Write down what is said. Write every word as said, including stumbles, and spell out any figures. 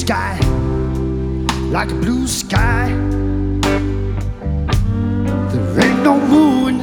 sky, like a blue sky. There ain't no moon